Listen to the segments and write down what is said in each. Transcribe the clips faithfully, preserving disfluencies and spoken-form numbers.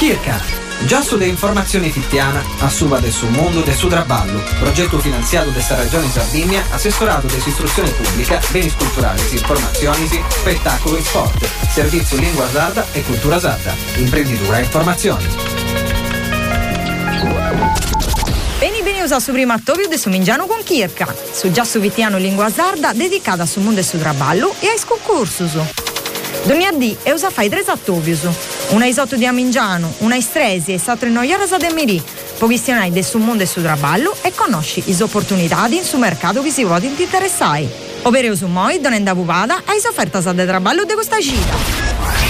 Kirka, già sulle informazioni fittiana, a suba del suo mondo del suo traballo, progetto finanziato desta regione Sardegna, assessorato della istruzione pubblica, beni culturali, informazioni, spettacolo e sport, servizio lingua sarda e cultura sarda, imprenditura e informazioni. Bene, bene, usa su primo attovio de Sumingiano con Kirka, su già su Vittiano lingua sarda dedicata su mondo e su traballo e ai concorsus. Donniadì e usa fai tre attovius, una isotto di Amingiano, una istresi e s'altre noiorasa de Merì, pochissimi del su mondo e su traballo e conosci is opportunità in su mercato che si vuole interessare. Ovvero su moi donenda vuvada a is offertas de traballo de questa gita.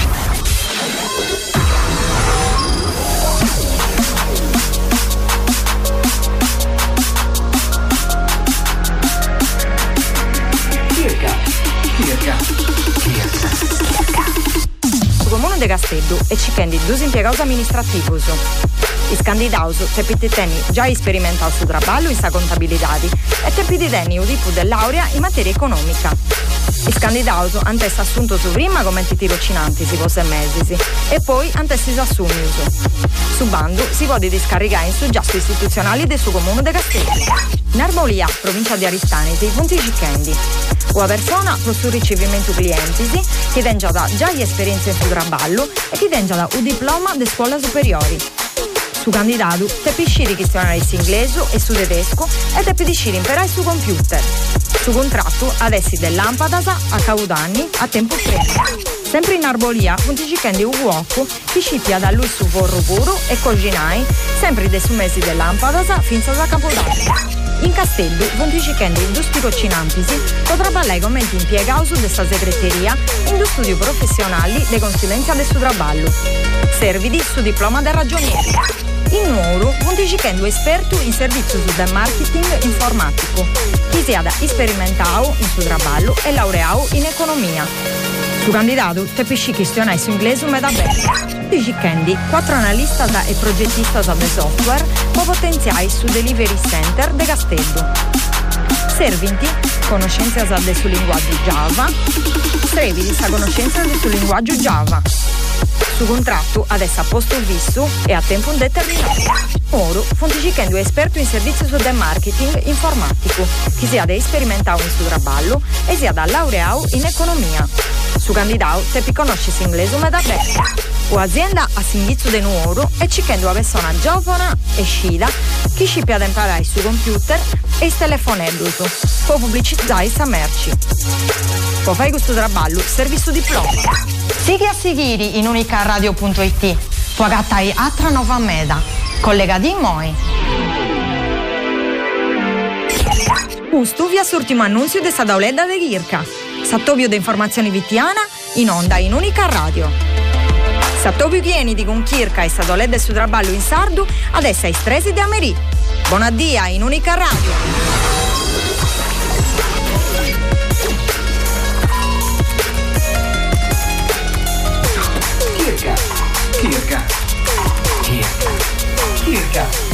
Su Comune de Castello e cichendi due impiegati amministrativos. Is candidaus tepititeni già sperimentato su traballo in sa contabilità e tepititeni u tipo de laurea in materia economica. Is candidaus antes assunto su prima come tirocinanti si fosse mesi e poi antes si assumius. Su bando si può discaricare in suggesto istituzionali del suo Comune de Castello. In Arbolia, provincia di Aristanesi, punti cichendi. Una persona per il ricevimento clienti che tenga già gli esperienze in su traballo e che tenga un diploma di scuola superiori. Su candidato tepi sciri questionari su inglese e su tedesco e tepi di sciri imparare su computer. Su contratto adesso del lampadas a caudanni a tempo pieno. Sempre in Arbolia, punti cichendi un uoco che scipia da lui su forro puro e coginai sempre dei su mesi del lampadas finza da Capodanno. In Castello, punti cichendi due tirocinanti potrà ballare come impiegato su questa segreteria in due studi professionali di consulenza del suo traballo. Servidi su diploma del ragioniere. In Nuoro, punti cichendi esperto in servizio su del marketing informatico, che sia da sperimentato in suo traballo e laureato in economia. Su candidato, tepisci questionai su inglese me da bene. Di cichendi, quattro analista e progettista del software può potenziare su Delivery Center de Castello. Servinti, conoscenze del suo linguaggio Java, strevidi sa conoscenza del suo linguaggio Java. Su contratto adesso a posto fisso e a tempo indeterminato. Oro, fonti cichendi esperto in servizio su del marketing informatico, che sia da sperimentato in suo traballo e sia da laureato in economia. Su candidato, te conosci inglese me da bene. O azienda a servizio di nuoro e cichendo una persona giovane e scida che scipia ad imparare su computer e il telefonello può pubblicizzare sa merci. Può fare questo traballo, servi su diploma. Sighi a seguire in unicaradio punto it. Può gattare altra nuova meda. Collega di moi. Questo vi assortimo annunzio di Sadaoleda de Kirka. Sattovio de informazioni vittiana in onda in Unica Radio. Sattovio chieniti con Kirka e Sadoleda su traballo in sardo adesso ai stresi di Ameriì. Buonaddia in Unica Radio. Kirka, Kirka, Kirka, Kirka.